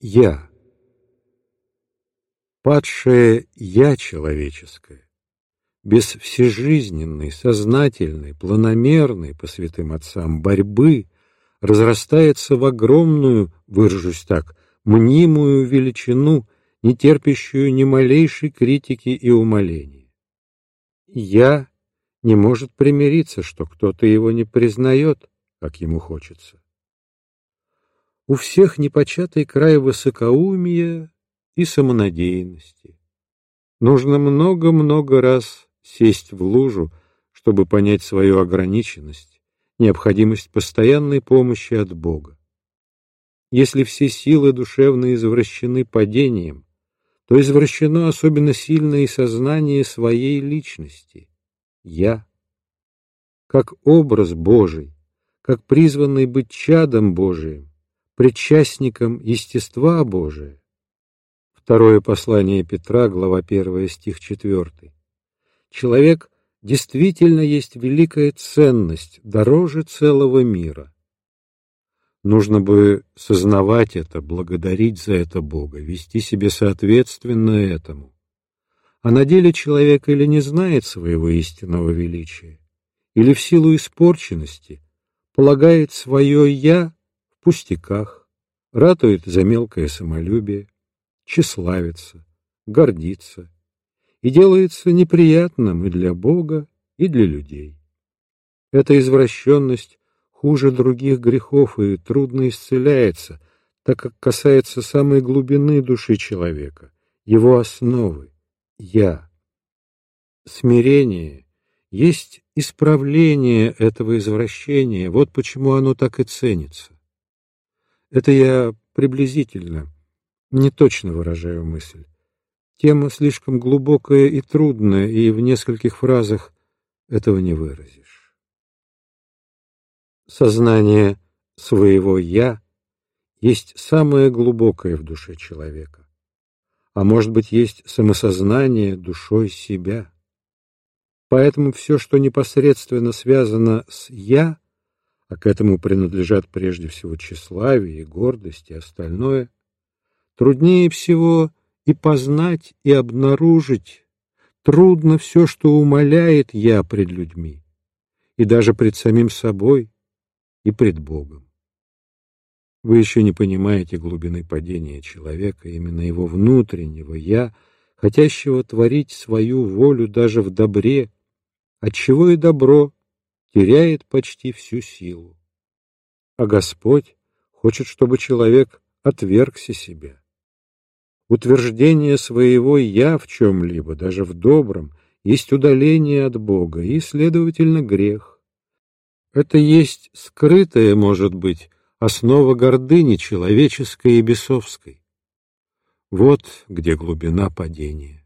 Я. Падшее «я» человеческое, без всежизненной, сознательной, планомерной, по святым отцам, борьбы, разрастается в огромную, выражусь так, мнимую величину, не терпящую ни малейшей критики и умаления. «Я» не может примириться, что кто-то его не признает, как ему хочется. У всех непочатый край высокоумия и самонадеянности. Нужно много-много раз сесть в лужу, чтобы понять свою ограниченность, необходимость постоянной помощи от Бога. Если все силы душевно извращены падением, то извращено особенно сильно и сознание своей личности — «я». Как образ Божий, как призванный быть чадом Божиим, причастником естества Божия. Второе послание Петра, глава 1, стих 4. Человек действительно есть великая ценность, дороже целого мира. Нужно бы сознавать это, благодарить за это Бога, вести себя соответственно этому. А на деле человек или не знает своего истинного величия, или в силу испорченности полагает свое «я» в пустяках, ратует за мелкое самолюбие, тщеславится, гордится и делается неприятным и для Бога, и для людей. Эта извращенность хуже других грехов и трудно исцеляется, так как касается самой глубины души человека, его основы — «я». Смирение есть исправление этого извращения, вот почему оно так и ценится. Это я приблизительно, не точно выражаю мысль. Тема слишком глубокая и трудная, и в нескольких фразах этого не выразишь. Сознание своего «я» есть самое глубокое в душе человека, а может быть, есть самосознание душой себя. Поэтому все, что непосредственно связано с «я», а к этому принадлежат прежде всего тщеславие и гордость и остальное, труднее всего и познать, и обнаружить. Трудно все, что умаляет «я» пред людьми, и даже пред самим собой, и пред Богом. Вы еще не понимаете глубины падения человека, именно его внутреннего «я», хотящего творить свою волю даже в добре, отчего и добро теряет почти всю силу. А Господь хочет, чтобы человек отвергся себя. Утверждение своего «я» в чем-либо, даже в добром, есть удаление от Бога и, следовательно, грех. Это есть скрытая, может быть, основа гордыни человеческой и бесовской. Вот где глубина падения.